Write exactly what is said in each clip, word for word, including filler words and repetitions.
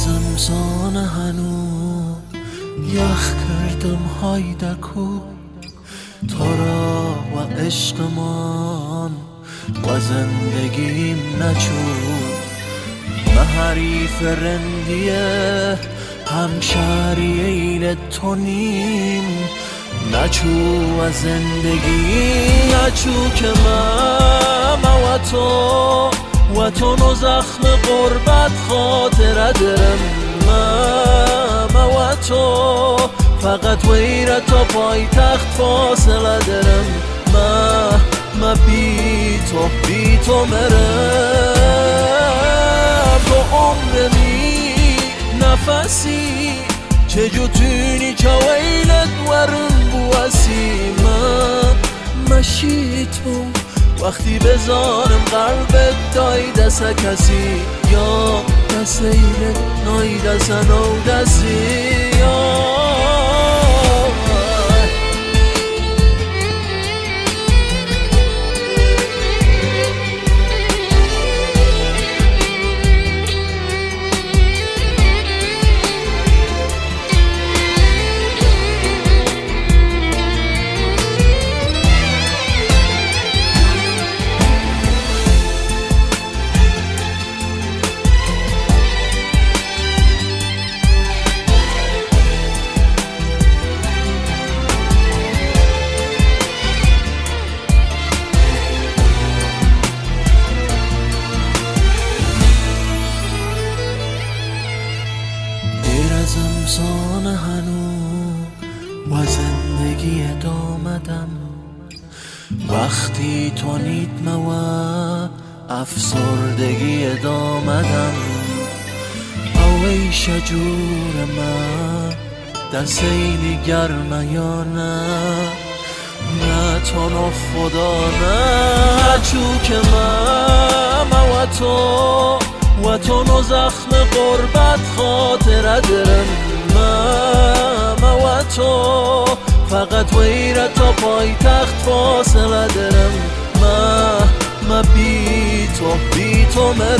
زمزان هنو یخ کردم هایدکو تو را و عشقمان و زندگیم نچود من حریف رندیه همشهری ایل تو نیم نچو از زندگی نچو که من و تو و تو نو زخم غربت خاطره درم من و تو فقط ویره تا پای تخت فاصله درم من من بی تو بی تو مرم تو عمرمی نفسی چجو تونی چا ویلت ورن بواسی من مشی تو وقتی بزارم قلبت دای دست کسی یا دست ایره نای دست نو دستی یا زمزان هنو و زندگی دامدم وقتی تو نید موا افسردگی دامدم اوی شجور ما دستینی گرمه یا نه نه تو نو خدا نه چو که من و تو و تو نو زخم غربت خاطره درم من و تو فقط ویره تا پای تخت فاصله درم من من بی تو بی تو مرم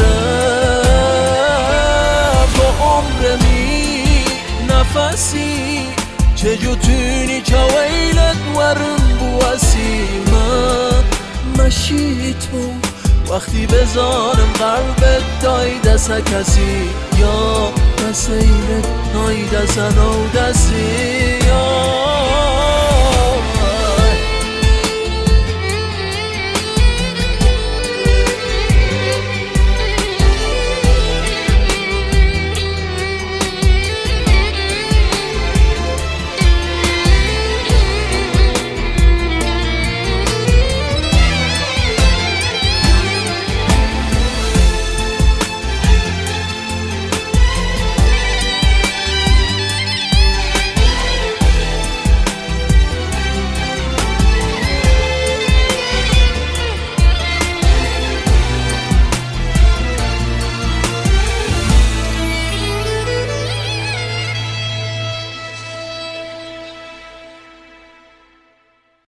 تو عمرمی نفسی چجو تونی چا ویلت ورن بواسی من مشی تو وقتی بزارم قلبت دای دست کسی یا دست ایره نای دست نو دستی یا